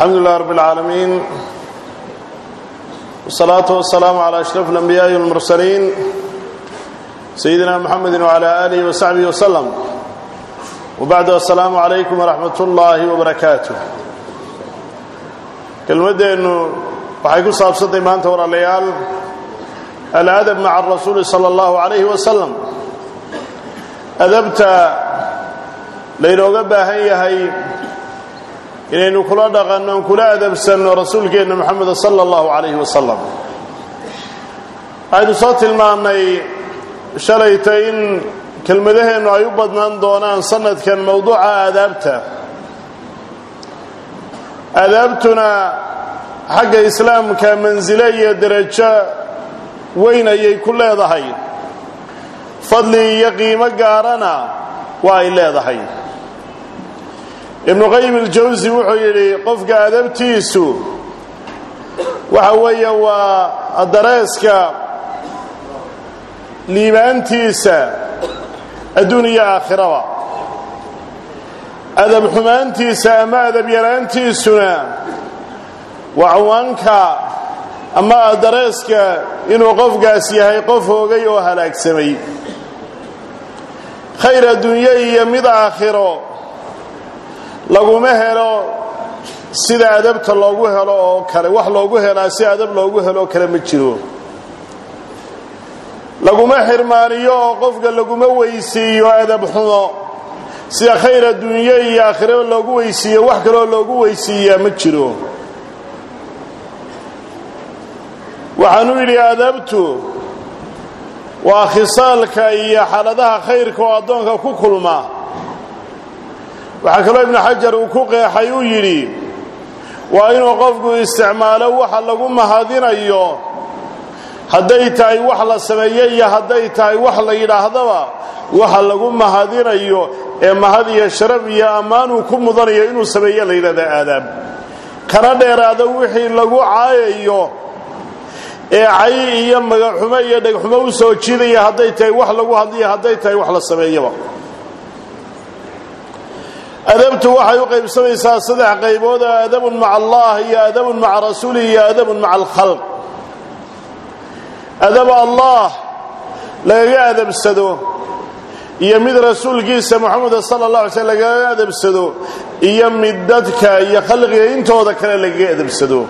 الحمد لله رب العالمين والصلاة والسلام على أشرف الأنبياء والمرسلين سيدنا محمد وعلى آله وصحبه وسلم وبعد السلام عليكم ورحمة الله وبركاته كلمة إنه وحيكون صابصة إيمان تورى الليال الأدب مع الرسول صلى الله عليه وسلم أدبت لينوغبها هي inaynu kula dhaqanno kula adabsanno rasuulkeena Muhammad sallallahu alayhi wa sallam aydu soo tilmaamay shalayta in kelmadaheenu ay u badnaan doonaan sanadkan mawduuca adabtuna xagga islaamka manzila iyo darajo weyn ayay ku leedahay fadli iyo qiimo gaarana waa ay leedahay ابن قيم الجوزي وحيري قفك أدبتيسو وحوية والدراسك ليبانتيسا الدنيا آخرة أدب حمانتيسا أما أدب يرانتيسنا وعوانك أما الدراسك إنو قفك أسيهي قفه غيوها لك سمي خير الدنيا يمد آخرة laguma helo sida adabta loogu helo oo kale wax loogu helaa si adab loogu helo kale ma jiro laguma xirmaaniyo qofka laguma weysiiyo adab xumo sida khayr adduunyo iyo aakhiro loogu weysiiyo wax kale loogu weysiiyo ma jiro waxaanu yiri adabtu waa khisaalka iyo xaaladaha khayrka oo adoonka ku kulma waxa kale ibn hajar uu ku qeexay uu yiri waa inuu qofku isticmaalo waxa lagu mahadinayo haday tahay wax la sameeyay iyo haday tahay wax la yiraahdaba waxa lagu mahadinayo ee mahadiya sharaf iyo amaan uu ku mudanayo inuu sameeyo la yiraahdo aadab kana dheeraado wixii lagu caayayo ee ay iyo magaxumo iyo dhagxumo u soo jiiday haday tahay wax lagu hadliyo haday tahay wax la sameeyo أدبت وحي قيبسمي صدح قيبودا أدب مع الله يا أدب مع رسوله يا أدب مع الخلق أدب الله لا يأدب السدو يمد رسول قيس محمد صلى الله عليه وسلم لا يأدب السدو يمددك يا خلق ينتو ذكر لا يأدب السدو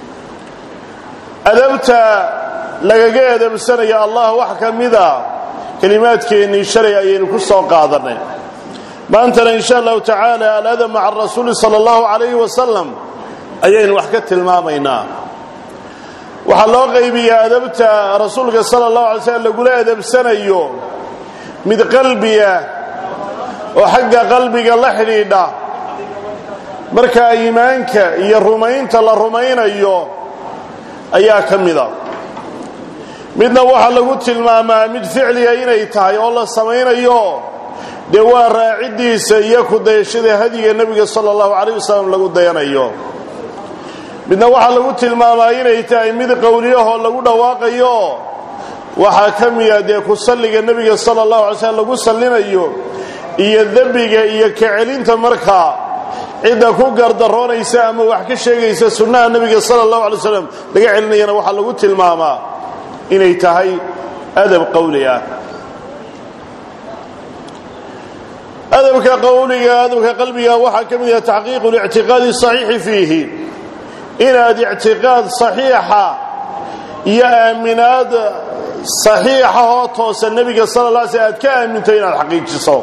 أدبت لا يأدب السنة يا الله وحكم ذا كلماتك إني شرع ينكسر قادرنا ما أنت إن شاء الله تعالى الأدب مع الرسول صلى الله عليه وسلم أيين وحكت المامينا وحلو غيبي أدبت رسولك صلى الله عليه وسلم يقول أدب سنة يوم مد قلبي وحق قلبك الله حريدا مركا إيمانك يا الرومين تلا الرومين أيوم أياك مذا مدنا وحلو قلت الماما مد فعلي أين يتاي والله السمين أيوم دوا راعيديسا iyo ku dayashada hadiga nabiga sallallahu alayhi wasallam lagu dayanayo midna waxa lagu tilmaamay inay tahay mid qowliyaha lagu dhawaaqayo waxa kamiyade ku salliga nabiga sallallahu alayhi wasallam lagu sallinayo iyo dabiga iyo kacelinta marka cida ku gardaroonaysa ama wax ka sheegaysa sunnaha nabiga sallallahu alayhi wasallam laga celinayna waxa lagu tilmaamaa inay tahay adab qowliya أدبك قولك أدبك قلبك وحكم تحقيق الاعتقاد الصحيح فيه إن هذا اعتقاد صحيحة يا أمناد صحيحة توصل النبي صلى الله عليه وسلم كأمن تين الحقيقة صوت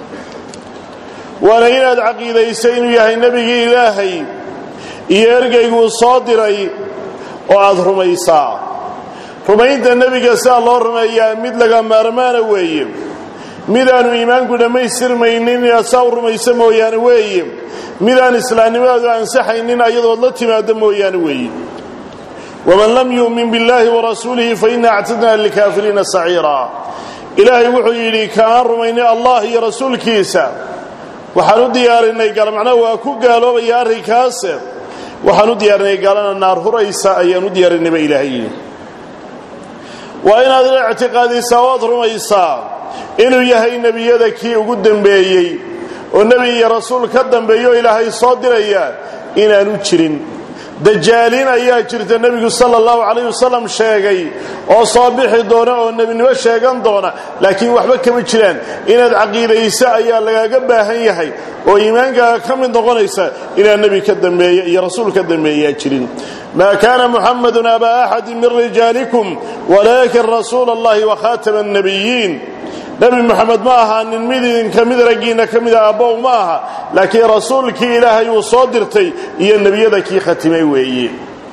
وأنا إن هذا عقيدة يسين يا النبي إلهي يرجع صادري وأظهر ميسا رميت النبي صلى الله عليه وسلم مثل ما رمان ويم midaan iimaanku dhameystirmaynin ya sawr maysa mooyaan weeyim midaan islaamnimadu ansaxaynin ayadoo la timaado mooyaan weeyim waman lam yu'min billahi wa rasuulihi fa inna a'tadna lil kaafiriina sa'ira ilaahi wuxuu yiri kaan rumayni allah iyo rasuulkiisa waxaan u diyaarinay galmacna waa ku gaaloobay arrinkaas waxaan u diyaarinay galana naar huraysa ayaan u diyaarinay ilaahi waa inaad i'tiqaadisa wad rumaysaa inuu yahay nabiyada kii ugu dambeeyay oo nabi iyo rasuul ka dambeeyo ilaahay soo diraya inaanu jirin dajaalin ayaa jirta nabigu sallallahu alayhi wasallam sheegay oo soo bixi doona oo nabinimo sheegan doona laakiin waxba kama jiraan inaad aqeedaysa ayaa lagaaga baahan yahay oo iimaanka ka mid noqonaysa ila nabi ka dambeeyay iyo rasuul ka dambeeyay jirin ma kana muhammadun aba ahad min rijalikum walakin rasuulullaahi wa khataman nabiyyin nabi muhammad ma aha nin midin kamid ragiina kamid aabow ma aha laakiin rasuulkii ilaahay uu soo dirtay iyo nabiyada kii khatimay weeye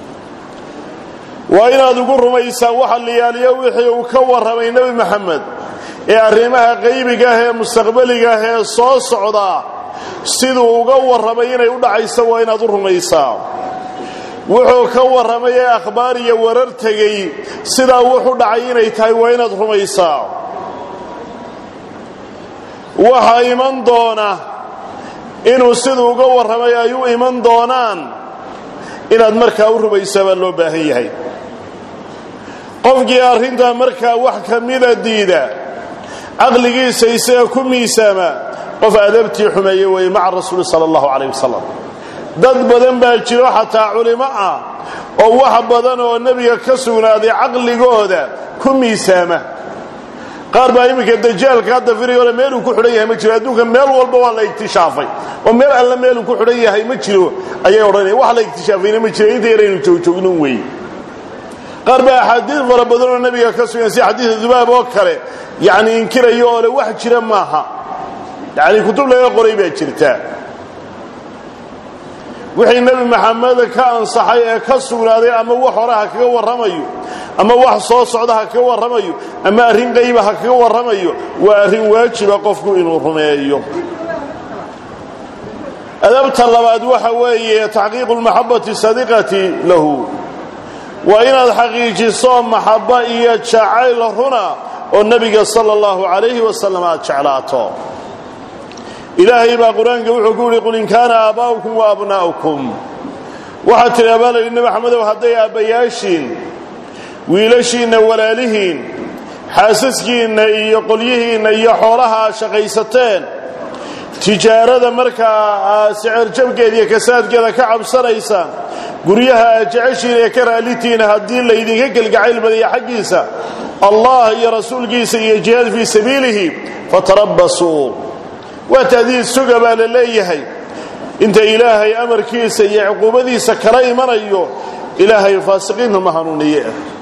waa inaad ugu rumaysaa waxa la yaaliyo wixii uu ka waramay nabi muhammad ee arrimaha qaybiga ah ee mustaqbaliga ah ee soo socda sidoo uga waramay inay u dhacayso waa inaad u rumaysaa wuxuu ka waramay akhbaar iyo warar tagay sida wuxuu dhacay inay tahay waa inaad rumaysaa waxa iman doona inuu sidoo uga waramay ay u iman doonaan inaad markaa u rumaysaa loo baahan yahay qofkii arrinta markaa wax kamida diida aqligiisa isaga ku miisaama qof adabtii xumeeyay way maca rasuul sallallahu alayhi wasallam dad badan baa jiro xataa culimo ah oo wax badan oo nabiga ka sugnaaday aqligooda ku miisaama qaar baa imika dajaalka hadda firiyo meel uu ku xidhan yahay ma jiro adduunka meel walba waa la iktishaafay oo meel alla meel uu ku xidhan yahay ma jiro ayay oranay wax la iktishaafayna ma jiro inta yareen joogjoogno weey qaar baa xadiis fara badan oo nabiga ka sugan si xadiis dubaab oo kale yaani inkirayo oo wax jira maaha yaani kutub laga qoray baa jirta wixii nabi maxamed ka ansaxay ee ka sugnaaday ama wax horaha kaga waramayo ama wax soo socdaha kaga waramayo ama arrin qaybaha kaga waramayo waa arrin waajiba qofku inuu rumeeyo adabta labaad waxa weeye taxqiiqul mahabbati sadiqati lahu wa inaad xaqiijiso mahabba iyo jacayl runa oo nabiga sallallahu alayhi wasallam aad jeclaato ilaahay baa quraanka wuxuu ku yiri qul in kana abaa'ukum wa abnaa'ukum waxa tiraabay nabi maxamed haday aabayaashin wiilashiina walaalihiin xaasaskiina iyo qolyihiina iyo xoolaha shaqaysateen tijaarada markaa sicir jabkeeda iyo kasaadkeeda ka cabsanaysa guryaha jeceshiina ee ka raalitina hadii la idinka galgacayl badaya xaqiisa allah iyo rasuulkiisa iyo jihaad fi sabiilihi fatarabbasu وتذيذ سجبا لليهي انت إلهي أمر كيسا يعقوبذي سكري من أيو إلهي فاسقين مهنونية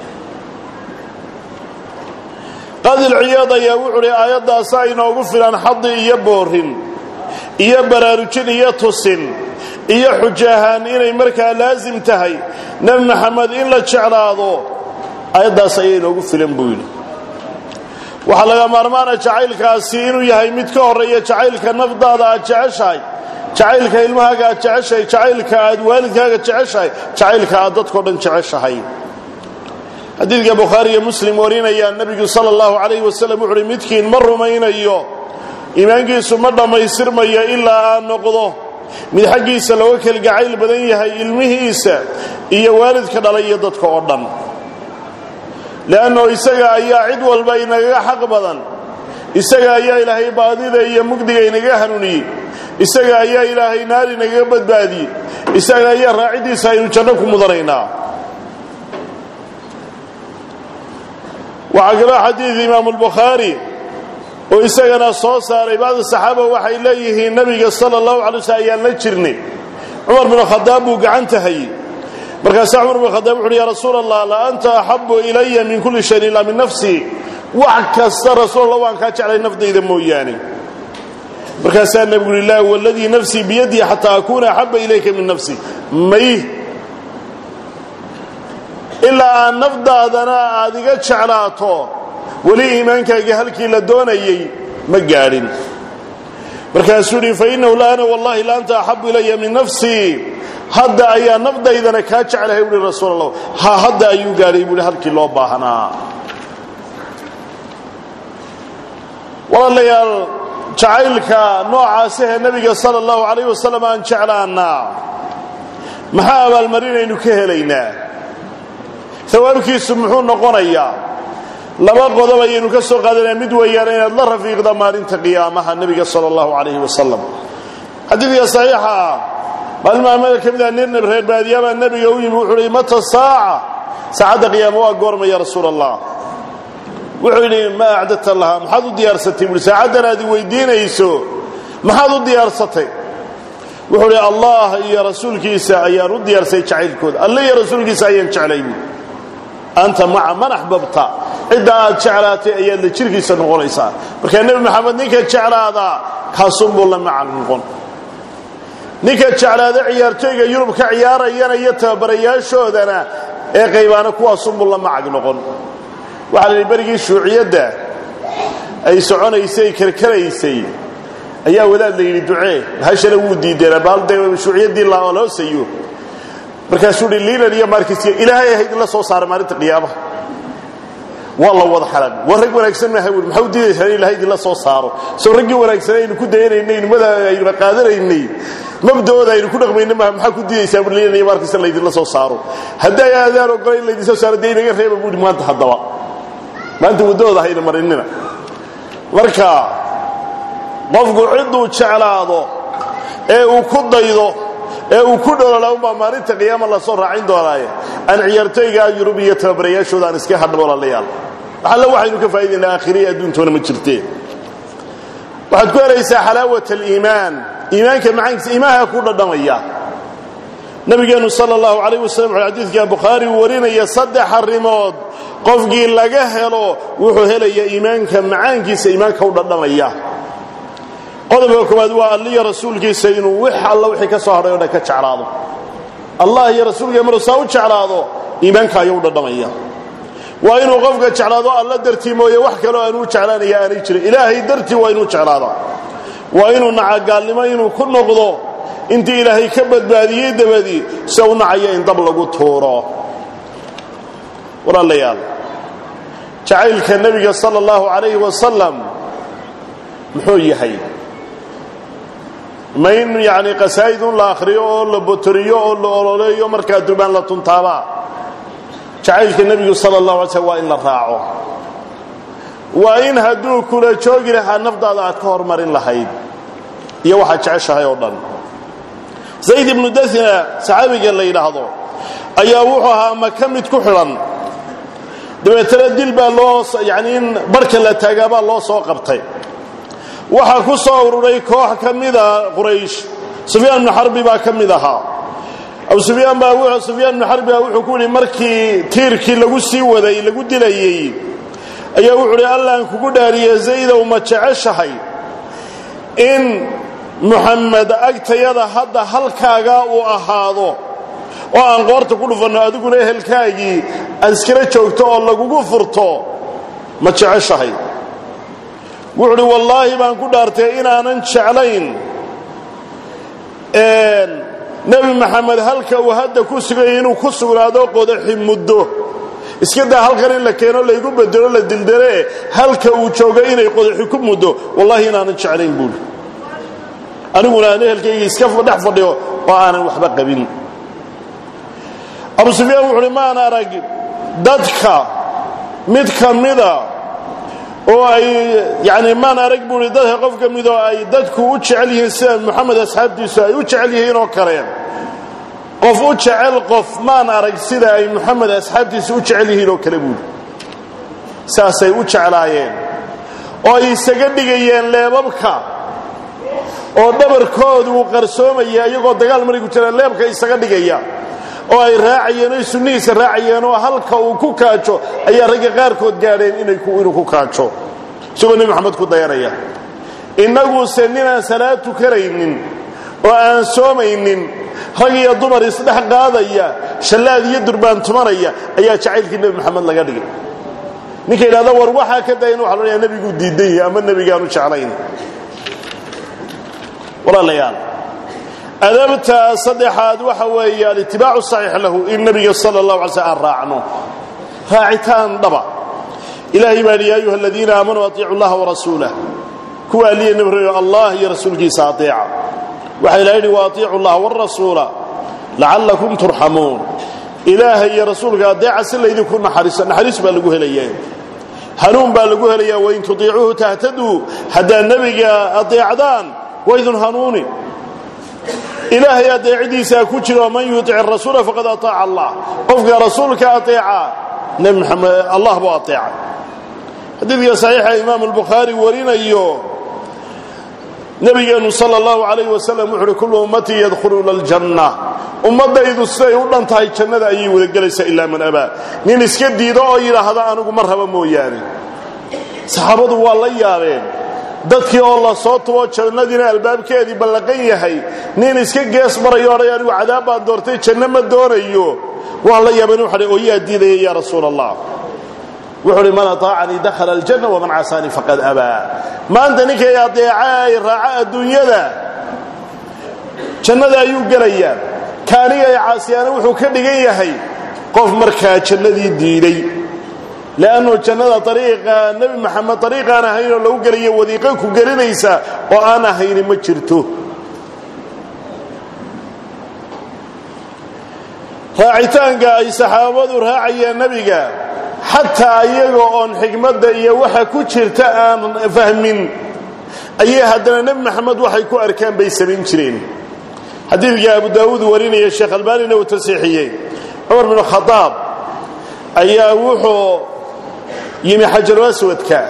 قد العياضة يوعري آيات ساين وغفر عن حظ يبورهن يبرارجن يتصن يحجاهان إني مركا لازم تهي نبي محمد إلا تشعراضو آيات ساين وغفر بوين waxa laga maarmaana jacaylkaasi inuu yahay mid ka horeeya jacaylka nafdaada aad jeceshahay jacaylka ilmahaaga aad jeceshahay jacaylka aad waalidkaaga jeceshahay jacaylka aad dadka dhan jeceshahay xadiidka Bukhari iyo Muslim warinaya nabiga sallallahu alayhi wasallam wuxuu midkiin ma rumaynayo iimaankiisu ma dhamaystirmayo ilaa aan noqdo mid xaqiisa loo kala gacayl badan yahay ilmihiisa iyo waalidka dhalay dadka oo dhan لأنه إساقا أيها عد والبينك حق بدن إساقا أيها إلهي باديدا إيا مقدقا إنك هنوني إساقا أيها إلهي نار إنك بدبادي إساقا أيها راعدي ساينو جنبكم مضرينا وعقلا حديث إمام البخاري وإساقنا صوصا بعض الصحابة وحي إليه النبي صلى الله عليه وسلم نجرني عمر بن الخطاب وقعنتهي markaas Umar bin Khattab wuxuu ya Rasuulullah la anta ahabbu ilayya min kulli shay'in illa min nafsi wa kasta Rasuulullah waan ka jeclay naftayda mooyaane markaas nabigu ilaahi walladhi nafsi bi yadi hatta akuna ahabba ilayka min nafsi may illa nafdaadana adiga jeclaato wali iimaankaaga halkii la doonayay ma gaarin markaas uu fa inna la ana wallahi la anta ahabbu ilayya min nafsi hadda ayaa nafdaydana ka jecelahay uu rasuulullah hadda ayuu gaaray buu halkii loo baahanaa walaalayaal jacaylka noocaas ah nabiga sallallahu alayhi wasallam aan jeclaana maxaa abaalmarinaynu ka helaynaa thawaabkiisu muxuu noqonayaa laba qodob ayaynu ka soo qaadanaa mid weeyaan inaad la rafiiqda maalinta qiyaamaha nabiga sallallahu alayhi wasallam xadiiska saxiixa المعمل كمذا نرنا بخير بادية النبي يوم وحولي متى الساعة ساعة قيام وقورم يا رسول الله وحولي ما أعددت الله محاضو ديار ستي ساعدنا دي ويدين يسو محاضو ديار ستي وحولي الله يا رسولك يسا يا رد ديار سي شعيل كود الله يا رسولك يسا ينشعلين أنت مع من أحببت إذا شعلاتي أيان لشركي سنقول إيسا وكان النبي محمد نيكا شعلادا كاسم الله مع النقون نيكا شعلادا عيارتويقا يورب كعيارا يانا يتبرياشو دانا إيه قيبانا كوا صم الله مع النقون وعلى البرقي الشوعية دا أي سعون يسي كركرة يسي أيها ولاد لي دعاء هاش أنا ودي دينا بالده شوعية دي الله ولا سيو مركز الليلة هي مركزية إلهي هيد الله صار مارت قيامة والله واضح حلال ورق ونكسرنا هول محودي هني هيد الله صاره سورق ونكسرنا إنه كده إنه ماذا يبقى قادر إني مبدأ هذا إنه كنا قمنا ما محكودي يسافر لنا مركز الله هيد الله صاره هدا هذا رجال اللي يسافر صار دين غير خير بقول ما أنت حضوا ما أنت مبدأ هذا هيد مرننا مركا وفق عدو شعلاده وكده يضو وكل لو ما مارت قيام الله صار عند ورايا أن عيرتيجا يوروبية تبرياش وذا نسكي حد ولا ليال حلا واحد كفايدنا آخرية دون تونا متشرتين واحد كل ليس حلاوة الإيمان إيمانك معك إيمانها كل الدمية نبي صلى الله عليه وسلم على حديث كان بخاري ورينا يصدح الرماد قفقي لجهله وحهله إيمانك معك إيمانك كل الدمية قدبكم أدواء الله يا رسولك سينو وح الله وحي كسهر يونا كشعراضه الله يا رسولك أمر صاوت شعراضه إيمانك يونا دمية وإنه غفق شعراضه الله درتي مويا وحكى له أنو شعران يا أنيشري إلهي درتي وإنه شعراضه وإنه نعقال لما إنه كل نقضه انت إلهي كبد بهذه دبدي سونا عيا إن طبلغوا طورا ولا الليال شعيلك النبي صلى الله عليه وسلم محوي حي ما إن يعني قصائد لا أخريه ولا بطريه ولا يوم مركز دربان لا تنتابع شعيلك النبي صلى الله عليه وسلم وإن لفاعه وإن هدوه كل شوق لها نفضل أتكور مرين لحيد يوحى شعشها يوضن زيد بن دثنة صحابي قال لي لهذا أيوحها ما كمت كحرا دبيتردي البالوس يعني بركة لا تجابا الله سوقبتي waxa ku soo ururay koox kamida Quraysh Sufyaan ibn Harbi baa kamidaha Abu Sufyaan baa wuxuu ku yiri markii tiirkii lagu sii waday lagu dilayay ayaa wuxuu yiri Allah aan kugu dhaariyay Zayd oo ma jeceshahay in Muhammad agtayada hadda halkaaga uu ahaado oo aan qoorta ku dhufano adiguna ehelkaagii askara joogto oo lagugu furto ma jeceshahay وعلي والله ما نقول دارتي إن أنا نشعلين نبي محمد هلك وهذا كسرين وكسر هذا قدر حمده إسكده هلك إلا كانوا اللي يقول بدروا للدلدرة هلك وشوقين يقدر حكم مده والله إن أنا نشعلين بول أنا أقول أنا هلك يسكف ودحفر له وأنا وحبق بين أبو سفيان وعلي ما أنا راجل دتك مذا يعني ما نرق بولدها قف كميدا أي دتك وتشعله سام محمد أصحاب ديسا وتشعله هنا كريم قف وتشعل قف ما نرق سيدا أي محمد أصحاب ديسا وتشعله هنا كريم ساسي وتشعلاين أو يسجدين لبابك أو دبر كود وقرصوم يقعد دجال مريك وتشعل لبابك يسجدين oo ay raaciyeen sunniis raaciyeen oo halka uu ku kaajo ayaa rag qaar kood gaareen inuu ku kaajo sunnah Muhammad ku dayanaya inagu sanina salaatu karaynin oo aan soomaynin rag iyo dumar isdhex qaadaya shalaad iyo durbaan tumaraya ayaa jacaylkii Nabi Muhammad laga dhigay ninka ilaada war waxa ka dayn waxa loo nabigu diiday ama nabigaanu jeclayn wala layal أدبت صدحات وحوي الاتباع الصحيح له النبي صلى الله عليه وسلم راعنه راعتان ضبع إلهي ما يا أيها الذين آمنوا أطيعوا الله ورسوله كوالي نبري الله يا رسولك ساطيع وحيلين وأطيعوا الله والرسول لعلكم ترحمون إلهي يا رسولك أطيع سلا إذا كنا حريص بالقوه ليه هنون بالقوه ليه وإن تطيعوه تهتدوا حتى النبي أطيع دان وإذن هنوني إلهي أطيعديسا كجر ومن يطع الرسول فقد أطاع الله قفك رسولك أطيع نبي محمد الله بأطيع حديث صحيح إمام البخاري ورنا إيوه نبينا صلى الله عليه وسلم وحر كل أمتي يدخلون الجنة أمتي يدخلون يقولون تهي الجنة أيه وذلك إلا من أبا نين اسكت ديدو إلى هذا أنه مرحبا موياني صحابة والله يارين dadkii oo la soo tuwo jannadina albaabkeedii balaqan yahay nin iska gees marayo oo cadaab baan doortay janna ma doonayo waa la yaabay inuu xaray oo yaa diiday ya rasuulallah wuxuu man ataa'ani dakhala aljanna wa man asani faqad aba maanta ninkay adeecay raaca adduunyada jannada ayuu galaya kaaniga ay caasiyana wuxuu ka dhigan yahay qof markaa jannadii diiday لأنه جنة طريقة نبي محمد طريقة أنا هين لو قال وذيقك وقرنيسا وأنا هين ما جرته راعيتان قاي صحابة راعي النبي حتى أيقون حكمة يوحى كجرتان فهمين أيه هدنا نبي محمد وحي كو أركان بيسمين جرين حديث جاء أبو داود وريني يا الشيخ الباني وتسيحيين عمر بن الخطاب أيه وحو يمي حجر الأسود كا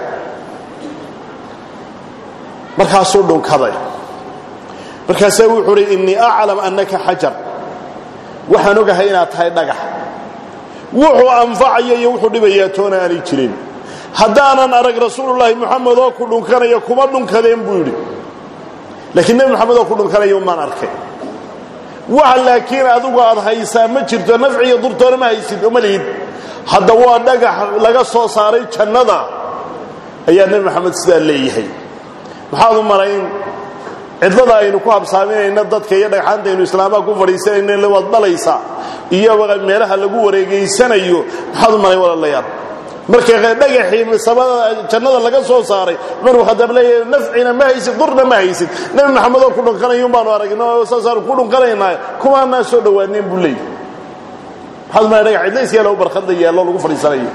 مركز دون كذا مركز وحوري إني أعلم أنك حجر وحنوك هينا تهي نجح وحو أنفعي يوحو دبياتونا أني ترين هدانا أرق رسول الله محمد وكلهم كان يكمرون كذا ينبوري لكن نبي محمد وكلهم كان يوم ما نركي وحلاكين أذوق أضحيسا ما جرت نفعي يضرطون ما يسيد أمالين هذا هو نجح لقى صاري جندا أي النبي محمد صلى الله عليه وسلم محاضر مرين عدلنا إنه كواب سامين إن الضد كي يدك حانته إنه إسلامه كفريسين إنه اللي وضع ليسا إياه وغير ميرها اللي قوة ريقيسان أيوه محاضر مرين ولا الله يار مركي نجح من سبب جندا لقى صاري منه خدم لي نفعنا ما يسد ضرنا ما يسد النبي محمد كلهم كانوا يومان وارقنا وصار كلهم كانوا كمان الناس سودوانين بولي هذا ما يرجع ليس يا لو برخد يا الله لو فريسانيه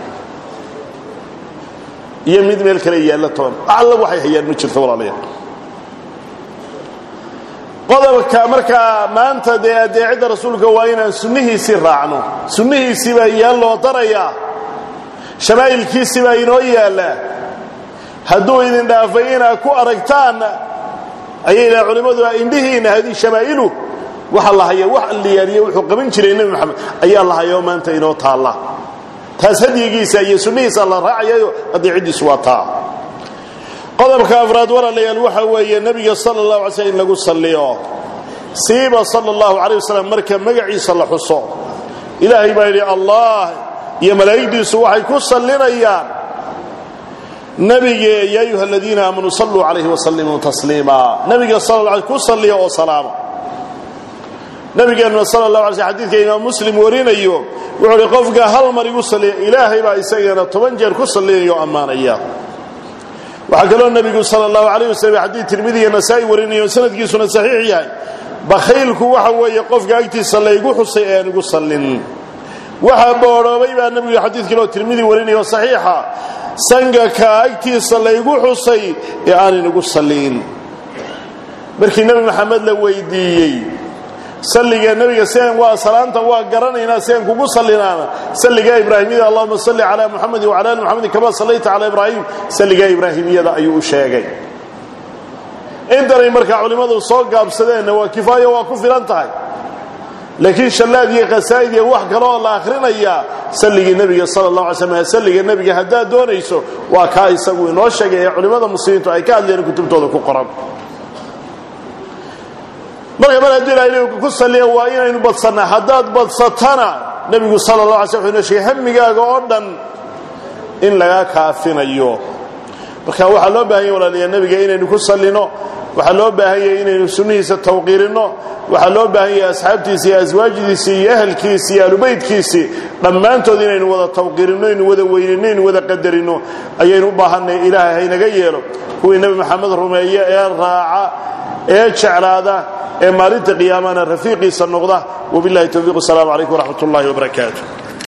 يمد ميل كلي يا الله طون الله وحي هي ما جرت ولا ليه قضى marka maanta deecida rasuulka waa inaan sunnihiisa raacno sunnihiisa baa loo daraya shamaa'ilkiisa baa inoo yaala haduu idin dhaafayna ku aragtaan ayay culimadu indhihiina hadii shamaa'ilu waxa la hayo wax liyaariyo wuxuu qaban jiray nabi maxamed ayaa la hayo maanta inoo taala taas hadigiisa iyo sunnihiisa la raacayo adeecidiisu waa taa qodobka afraad walaalayaal waxa weeye nabiga sallallahu alayhi wasallam lagu saliyo siiba sallallahu alayhi wasallam marka magaciisa la xuso ilaahay baa yiri allah iyo malaa'ikadiisu waxay ku salinayaan nabiga ya ayyuhalladina aamanu sallu alayhi wa sallimu taslima nabiga sallallahu alayhi wasallam ku saliyo oo salaamo nabigeena sallallahu alayhi wasallam xadiidka imaam muslim warinayo wuxuu qofka hal mar igu saliyo ilaahay baa isagana 10 jeer ku saliyo amaanaya waxa kale nabigu sallallahu alayhi wasallam xadiid tirmidhi iyo nasa'i warinayo sanadkiisuna saxiix yahay bakhaylku waxa weeye qofka agtiisa la igu xusay ee igu salin waxa booroobay baa nabigu xadiidkii tirmidhi warinayo saxiixa sanga ka agtiisa la igu xusay ee aan igu salin markii nabi maxamed la weydiiyay salliga nabiga seen waa salaanta waa garanayna seen kugu salinaana salliga ibraahimiyada allahumma salli ala muhammad wa ala ali muhammad kama sallaita ala ibrahim salliga ibraahimiyada ayuu sheegay inta marka culimadu soo gaabsadeen waa kifaayo waa ku filan tahay laakiin shalaad iyo qasaa'id iyo wax kale oo la akhrinaya salliga nabiga sallallahu alayhi wasallam salliga nabiga hadaa doonayso waa ka isagu inoo sheegay culimada muslimiintu ay ka hadleen kutubtooda ku qoran marka bal hadii ilaahay ku saliyo waa inaynu badsana hadaad badsatana nabigu sallallahu alayhi wasallam inuu sheegay hamigaaga oo dhan in laga kaafinayo marka waxa loo baahan yahay walaaliyaal nabiga inaynu ku salino waxa loo baahan yahay inaynu sunnihiisa tawqiirino waxa loo baahan yahay asxaabtiisa iyo aswaajidiisa iyo ahlkiisa iyo alubaydkiisa dhamaantood inaynu wada tawqiirino inaynu wada weynino inaynu wada qadarino ayaynu u baahanay ilaahay naga yeelo kuwii nabi maxamed rumeeye ee raaca ee jeclaada ee maalinta qiyaamana rafiiqiisa noqda wabillahi tawfiiq assalamu alaykum wa rahmatullahi wa barakatuh